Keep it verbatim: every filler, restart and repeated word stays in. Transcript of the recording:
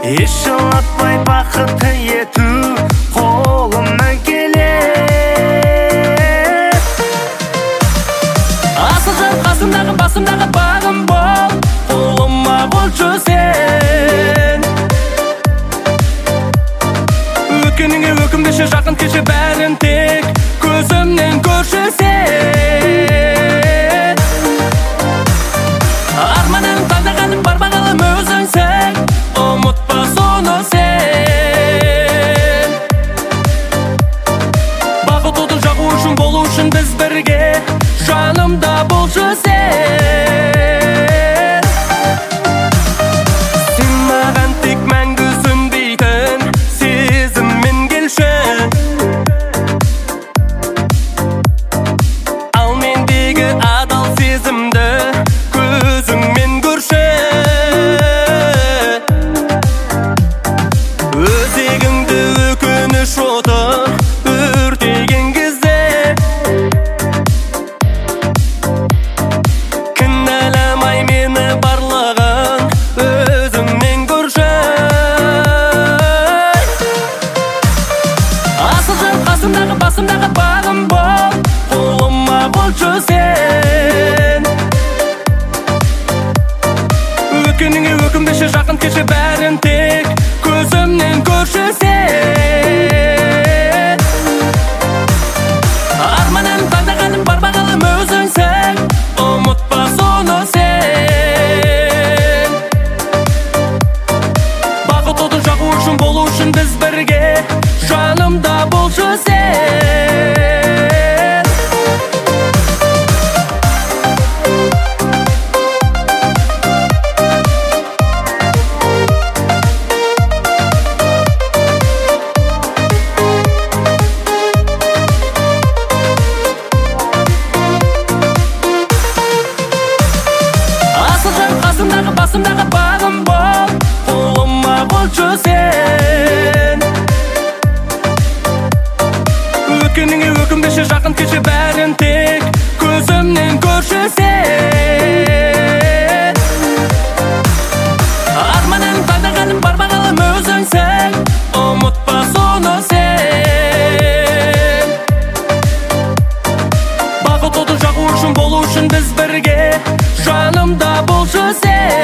еш жылатпай бақытты ету қолымнан келер. Асыл жан қасымдағы басымдағы бағым бол, қолыма болшы сен. Өткеніңе өкінбеші, жақын кеше бәрін тек көзімнен көрші сен. Арманым таңдағаным бар бағалым өзіңсің, ұмытпа соны сен. Бақыт отын жағу үшін, болу үшін біз бірге, жанымда болшы сен. Сен маған тек мәңгі сөнбейтін сезіммен келші, ал мендегі адал сезімді көзіңмен көрші. Өзегіңді өкініш оты өртеген кезде кінәламай мені барлығын өзіңнен көрші. Асыл жан қасымдағы басымдағы бағым бол, қолыма болшы сен. Өткеніңе өкінбеші, жақын кеше бәрін тек көзімнен көрші сен. Арманым таңдағаным бар бағалым өзіңсің, ұмытпа соны сен. Бақыт отын жағу үшін, болу үшін біз бірге, жанымда болшы сен. Қасымдағы басымдағы бағым бол, қолыма болшы сен. Өткеніңе өкінбеші, жақын кеше бәрін тек көзімнен көрші сен. Арманым таңдағаным бар бағалым өзіңсің, ұмытпа соны сен. Бақыт отын жағу үшін, болу үшін біз бірге, жанымда болшы сен.